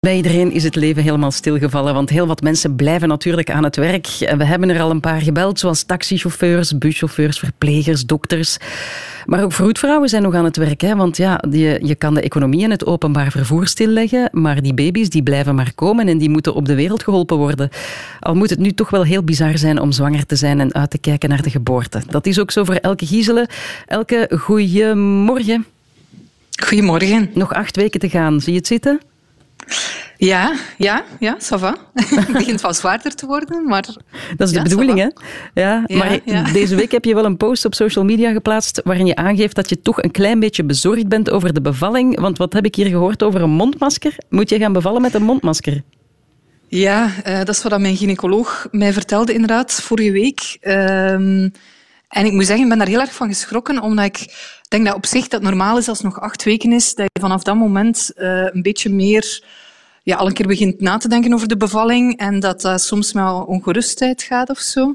Bij iedereen is het leven helemaal stilgevallen, want heel wat mensen blijven natuurlijk aan het werk. We hebben er al een paar gebeld, zoals taxichauffeurs, buschauffeurs, verplegers, dokters. Maar ook vroedvrouwen zijn nog aan het werk, hè? Want ja, je kan de economie en het openbaar vervoer stilleggen, maar die baby's die blijven maar komen en die moeten op de wereld geholpen worden. Al moet het nu toch wel heel bizar zijn om zwanger te zijn en uit te kijken naar de geboorte. Dat is ook zo voor Elke Gieselen. Elke, goeiemorgen. Goedemorgen. Nog 8 weken te gaan, zie je het zitten? Ja, ça va. Het begint wel zwaarder te worden, maar... Dat is de bedoeling, hè? Ja, maar deze week heb je wel een post op social media geplaatst waarin je aangeeft dat je toch een klein beetje bezorgd bent over de bevalling. Want wat heb ik hier gehoord over een mondmasker? Moet je gaan bevallen met een mondmasker? Ja, dat is wat mijn gynaecoloog mij vertelde inderdaad vorige week. En ik moet zeggen, ik ben daar heel erg van geschrokken, omdat ik denk dat op zich dat normaal is als het nog 8 weken is, dat je vanaf dat moment een beetje meer al een keer begint na te denken over de bevalling en dat dat soms met ongerustheid gaat of zo.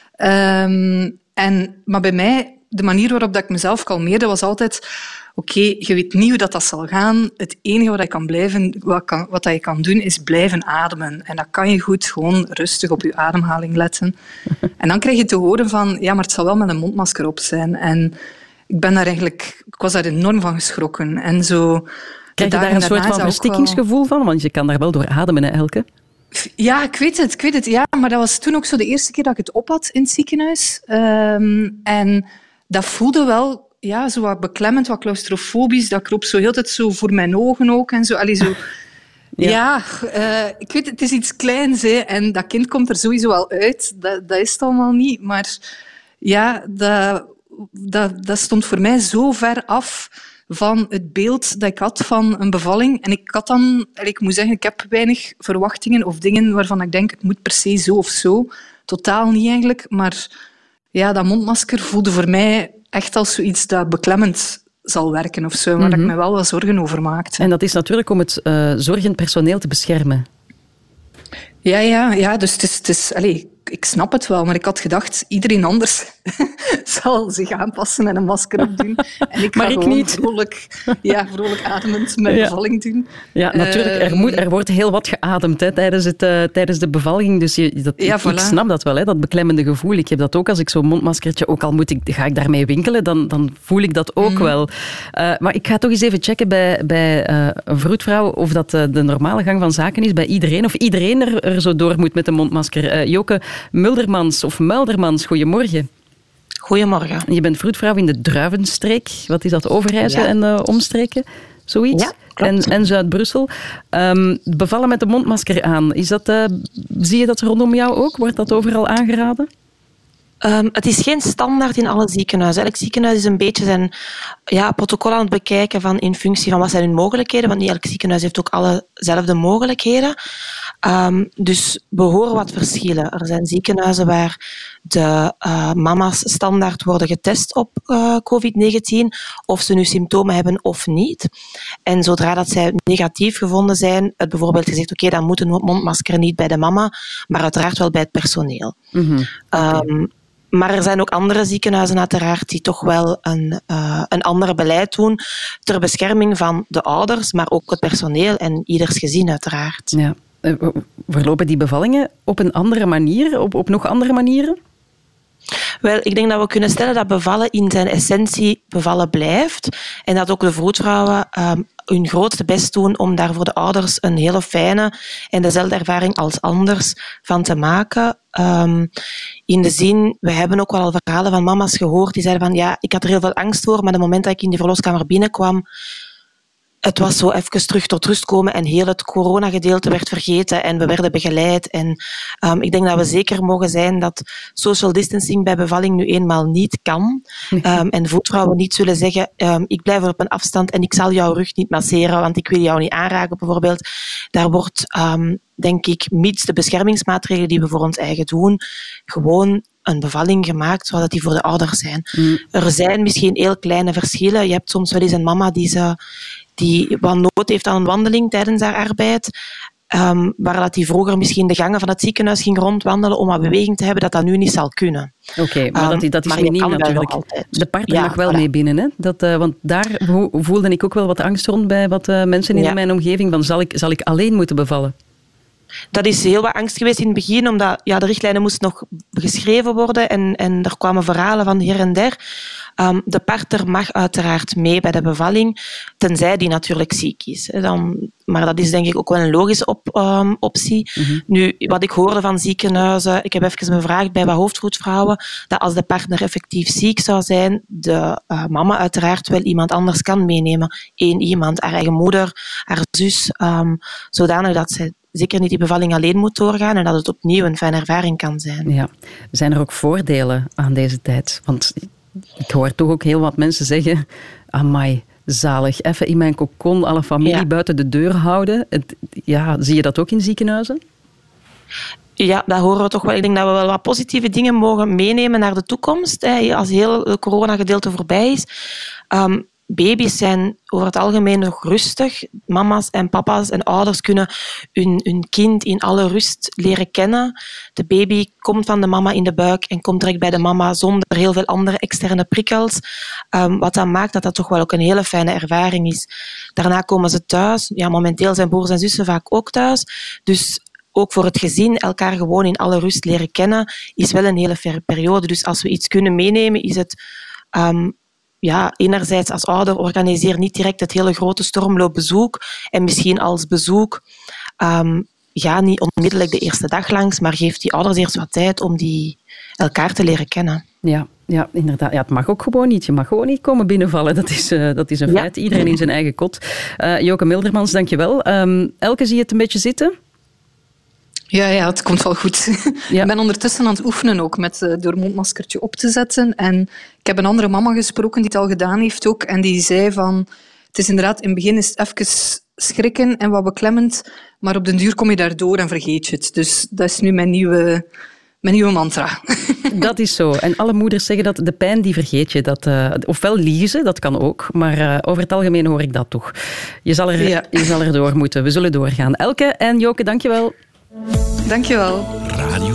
Maar bij mij, de manier waarop dat ik mezelf kalmeerde, was altijd... Oké, je weet niet hoe dat zal gaan. Het enige wat je kan doen, is blijven ademen. En dat kan je goed gewoon rustig op je ademhaling letten. En dan krijg je te horen van... Ja, maar het zal wel met een mondmasker op zijn. En ik was daar enorm van geschrokken. En zo... Krijg je daar een soort van verstikkingsgevoel van? Want je kan daar wel door ademen, hè, Elke? Ja, ik weet het. Ja, maar dat was toen ook zo de eerste keer dat ik het op had in het ziekenhuis. En dat voelde wel... Ja, zo wat beklemmend, wat claustrofobisch. Dat kroop zo heel tijd zo voor mijn ogen ook. En zo. Allee, zo. Ik weet, het is iets kleins. Hè, en dat kind komt er sowieso wel uit. Dat is het allemaal niet. Maar ja, dat stond voor mij zo ver af van het beeld dat ik had van een bevalling. En ik moet zeggen, ik heb weinig verwachtingen of dingen waarvan ik denk, het moet per se zo of zo. Totaal niet eigenlijk. Maar ja, dat mondmasker voelde voor mij... echt als zoiets dat beklemmend zal werken of zo, waar ik me wel wat zorgen over maakte. En dat is natuurlijk om het zorgend personeel te beschermen. Ja, dus het is ik snap het wel, maar ik had gedacht, iedereen anders zal zich aanpassen en een masker opdoen. En ik ga gewoon vrolijk ademend mijn bevalling doen. Ja, natuurlijk. Er wordt heel wat geademd tijdens de bevalling. Dus ik snap dat wel, hè, dat beklemmende gevoel. Ik heb dat ook als ik zo'n mondmaskertje, ook al ga ik daarmee winkelen, dan voel ik dat ook wel. Maar ik ga toch eens even checken bij een vroedvrouw of dat de normale gang van zaken is bij iedereen. Of iedereen er zo door moet met een mondmasker. Joke Muldermans, goedemorgen. Goedemorgen. Je bent vroedvrouw in de Druivenstreek. Wat is dat, Overijssel en omstreken? Zoiets? Ja, klopt. En Zuid-Brussel. Bevallen met een mondmasker aan. Zie je dat rondom jou ook? Wordt dat overal aangeraden? Het is geen standaard in alle ziekenhuizen. Elk ziekenhuis is een beetje zijn protocol aan het bekijken van in functie van wat zijn hun mogelijkheden, want niet elk ziekenhuis heeft ook allezelfde mogelijkheden. Dus we horen wat verschillen. Er zijn ziekenhuizen waar de mama's standaard worden getest op COVID-19, of ze nu symptomen hebben of niet. En zodra dat zij negatief gevonden zijn, het bijvoorbeeld gezegd, oké, dan moet een mondmasker niet bij de mama, maar uiteraard wel bij het personeel. Maar er zijn ook andere ziekenhuizen uiteraard die toch wel een ander beleid doen ter bescherming van de ouders, maar ook het personeel en ieders gezin uiteraard. Ja. Verlopen die bevallingen op een andere manier, op nog andere manieren? Wel, ik denk dat we kunnen stellen dat bevallen in zijn essentie bevallen blijft en dat ook de vroedvrouwen hun grootste best doen om daar voor de ouders een hele fijne en dezelfde ervaring als anders van te maken. In de zin, we hebben ook wel al verhalen van mama's gehoord die zeiden van ja, ik had er heel veel angst voor, maar het moment dat ik in die verloskamer binnenkwam, het was zo even terug tot rust komen en heel het coronagedeelte werd vergeten en we werden begeleid. En ik denk dat we zeker mogen zijn dat social distancing bij bevalling nu eenmaal niet kan. En voetvrouwen niet zullen zeggen, ik blijf op een afstand en ik zal jouw rug niet masseren, want ik wil jou niet aanraken bijvoorbeeld. Daar wordt, denk ik, mits de beschermingsmaatregelen die we voor ons eigen doen, gewoon een bevalling gemaakt zodat die voor de ouders zijn. Er zijn misschien heel kleine verschillen. Je hebt soms wel eens een mama die wat nood heeft aan een wandeling tijdens haar arbeid. waar dat die vroeger misschien de gangen van het ziekenhuis ging rondwandelen om wat beweging te hebben, dat nu niet zal kunnen. Oké, maar dat is miniem natuurlijk. De partner mag wel mee binnen. Hè? Want daar voelde ik ook wel wat angst rond bij wat mensen in mijn omgeving. Van, zal ik alleen moeten bevallen? Dat is heel wat angst geweest in het begin, omdat de richtlijnen moesten nog geschreven worden en er kwamen verhalen van hier en der. De partner mag uiteraard mee bij de bevalling, tenzij die natuurlijk ziek is. Maar dat is denk ik ook wel een logische optie. Mm-hmm. Nu, wat ik hoorde van ziekenhuizen, ik heb even bevraagd bij wat hoofdvroedvrouwen, dat als de partner effectief ziek zou zijn, de mama uiteraard wel iemand anders kan meenemen. Eén iemand, haar eigen moeder, haar zus, zodanig dat zij zeker niet die bevalling alleen moet doorgaan en dat het opnieuw een fijne ervaring kan zijn. Ja. Zijn er ook voordelen aan deze tijd? Want ik hoor toch ook heel wat mensen zeggen, amai, zalig, even in mijn kokon alle familie buiten de deur houden. Zie je dat ook in ziekenhuizen? Ja, dat horen we toch wel. Ik denk dat we wel wat positieve dingen mogen meenemen naar de toekomst, als heel het coronagedeelte voorbij is. Baby's zijn over het algemeen nog rustig. Mama's en papa's en ouders kunnen hun kind in alle rust leren kennen. De baby komt van de mama in de buik en komt direct bij de mama zonder heel veel andere externe prikkels. Wat dan maakt dat dat toch wel ook een hele fijne ervaring is. Daarna komen ze thuis. Ja, momenteel zijn broers en zussen vaak ook thuis. Dus ook voor het gezin elkaar gewoon in alle rust leren kennen is wel een hele fijne periode. Dus als we iets kunnen meenemen, is het enerzijds als ouder organiseer niet direct het hele grote stormloopbezoek en misschien als bezoek ga niet onmiddellijk de eerste dag langs, maar geef die ouders eerst wat tijd om die elkaar te leren kennen. Ja, inderdaad. Ja, het mag ook gewoon niet. Je mag gewoon niet komen binnenvallen. Dat is een feit. Iedereen in zijn eigen kot. Joke Mildermans, dankjewel. Elke, zie je het een beetje zitten? Ja, het komt wel goed. Ja. Ik ben ondertussen aan het oefenen ook met door een mondmaskertje op te zetten. En ik heb een andere mama gesproken die het al gedaan heeft ook. En die zei van, het is inderdaad, in het begin is het even schrikken en wat beklemmend, maar op den duur kom je daardoor en vergeet je het. Dus dat is nu mijn nieuwe mantra. Dat is zo. En alle moeders zeggen dat de pijn, die vergeet je. Ofwel liezen, dat kan ook, maar over het algemeen hoor ik dat toch. Je zal er door moeten. We zullen doorgaan. Elke en Joke, dankjewel. Dankjewel. Radio